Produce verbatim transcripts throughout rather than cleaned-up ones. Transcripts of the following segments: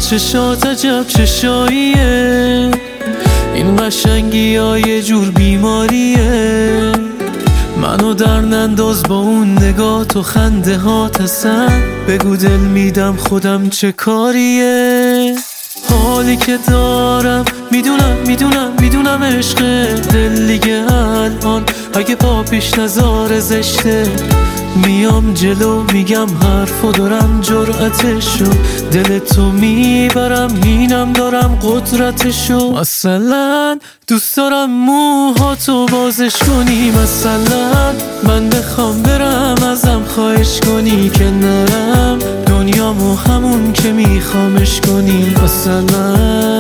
چشات عجب چشاییه، این قشنگی ها یه جور بیماریه. منو در ننداز با اون نگاه تو خنده ها تسن، بگو دل میدم خودم چه کاریه. حالی که دارم میدونم میدونم میدونم عشق دل دیگه الان اگه پا پیش نظاره زشته. میام جلو میگم حرفو دارم جرأتشو، دل تو میبرم اینم دارم قدرتشو. مثلا دوست دارم موهاتو بازش کنی، مثلا من بخوام برم ازم خواهش کنی که نرم دنیامو همون که میخوامش کنی. مثلا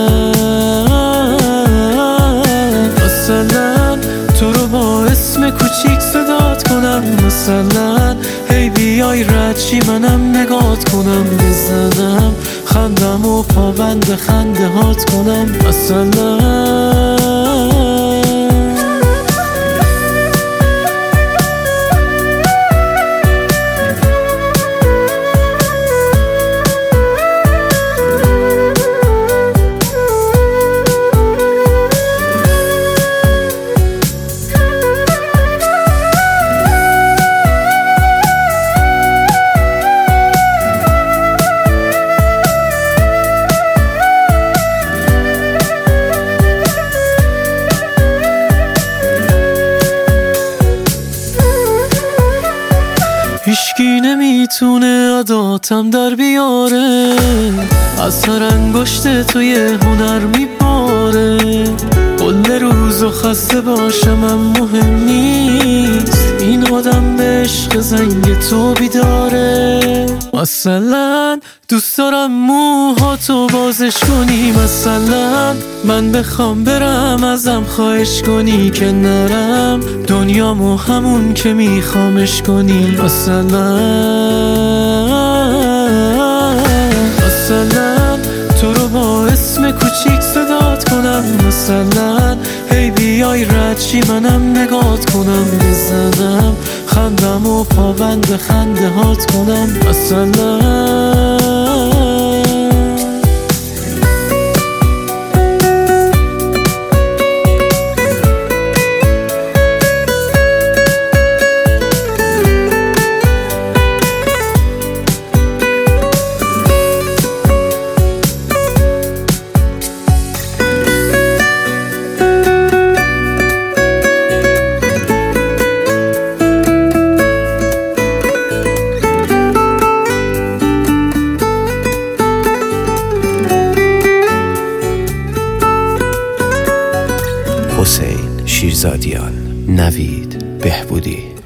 مثلا تو رو با اسم کوچیک صدات کنم، مثلا هی بیای ردشی منم نگات کنم، بزنم خندم و پابند خنده هات کنم. مثلا هیچکی نمیتونه عاداتم در بیاره، از هر انگشت تو یه هنر میباره. کل روزو خسته باشم هم مهم نیست، این آدم به عشق زنگ تو بیداره. مثلا دوست دارم موهاتو بازش کنی، مثلا من بخوام برم ازم خواهش کنی که نرم دنیامو همون که میخوامش کنی. مثلا مثلا تو رو با اسم کوچیک صدات کنم، مثلا هی بیای ردشی منم نگات کنم، بزنم خندم و پابند خنده هات کنم. مثلا حسین شیرزادیان، نوید بهبودی.